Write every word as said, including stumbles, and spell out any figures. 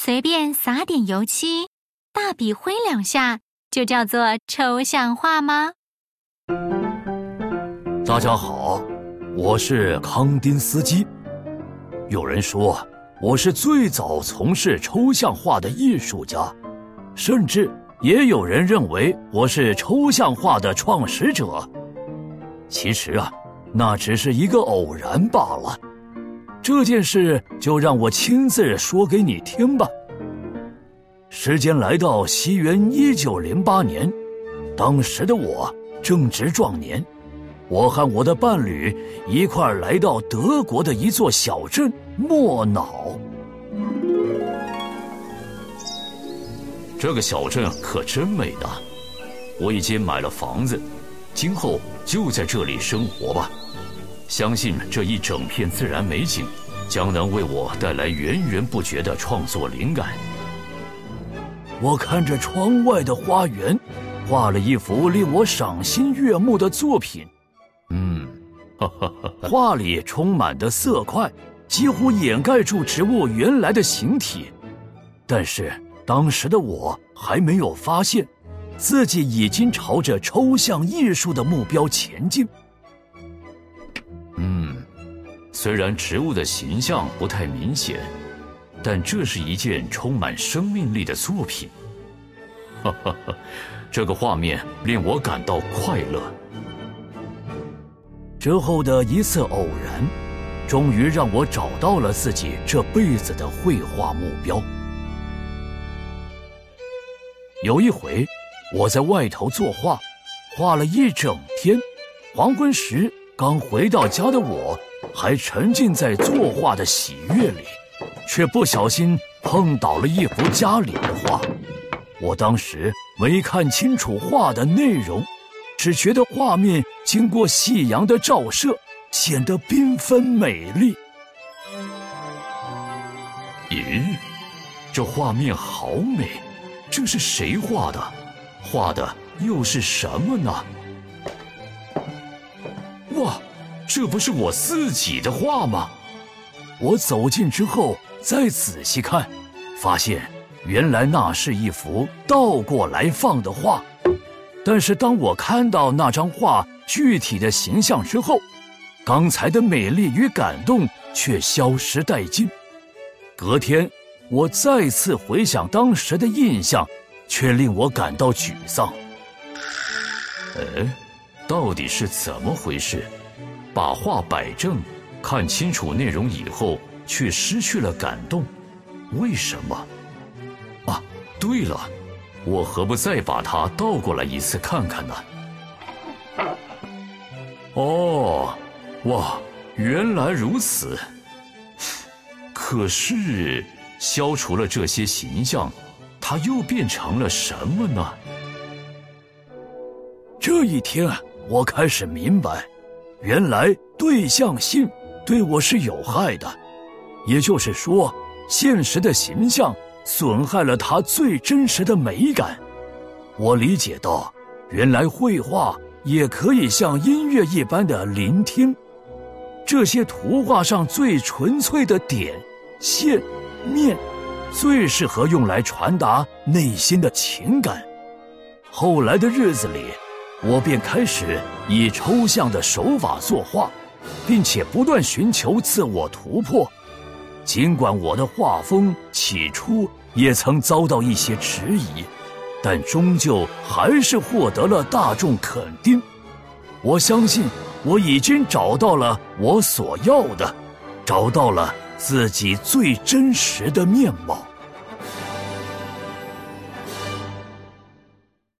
随便撒点油漆，大笔挥两下，就叫做抽象画吗？ 大家好，我是康丁斯基。有人说我是最早从事抽象画的艺术家，甚至也有人认为我是抽象画的创始者。其实啊，那只是一个偶然罢了。这件事就让我亲自说给你听吧。时间来到西元一九零八年，当时的我正值壮年，我和我的伴侣一块儿来到德国的一座小镇莫瑙。这个小镇可真美呢，我已经买了房子，今后就在这里生活吧。相信这一整片自然美景将能为我带来源源不绝的创作灵感。我看着窗外的花园，画了一幅令我赏心悦目的作品。嗯，画里充满的色块几乎掩盖住植物原来的形体，但是当时的我还没有发现自己已经朝着抽象艺术的目标前进。嗯，虽然植物的形象不太明显，但这是一件充满生命力的作品。哈哈哈，这个画面令我感到快乐。之后的一次偶然，终于让我找到了自己这辈子的绘画目标。有一回，我在外头作画，画了一整天，黄昏时刚回到家的我，还沉浸在作画的喜悦里，却不小心碰倒了一幅家里的画。我当时没看清楚画的内容，只觉得画面经过夕阳的照射，显得缤纷美丽。咦，这画面好美，这是谁画的？画的又是什么呢？哇，这不是我自己的画吗？我走近之后再仔细看，发现原来那是一幅倒过来放的画。但是当我看到那张画具体的形象之后，刚才的美丽与感动却消失殆尽。隔天，我再次回想当时的印象，却令我感到沮丧。哎，到底是怎么回事？把画摆正，看清楚内容以后，却失去了感动，为什么？啊，对了，我何不再把它倒过来一次看看呢？哦，哇，原来如此。可是，消除了这些形象，它又变成了什么呢？这一天，我开始明白，原来对象性对我是有害的，也就是说，现实的形象损害了它最真实的美感。我理解到，原来绘画也可以像音乐一般的聆听，这些图画上最纯粹的点、线、面，最适合用来传达内心的情感。后来的日子里，我便开始以抽象的手法作画，并且不断寻求自我突破。尽管我的画风起初也曾遭到一些质疑，但终究还是获得了大众肯定。我相信我已经找到了我所要的，找到了自己最真实的面貌。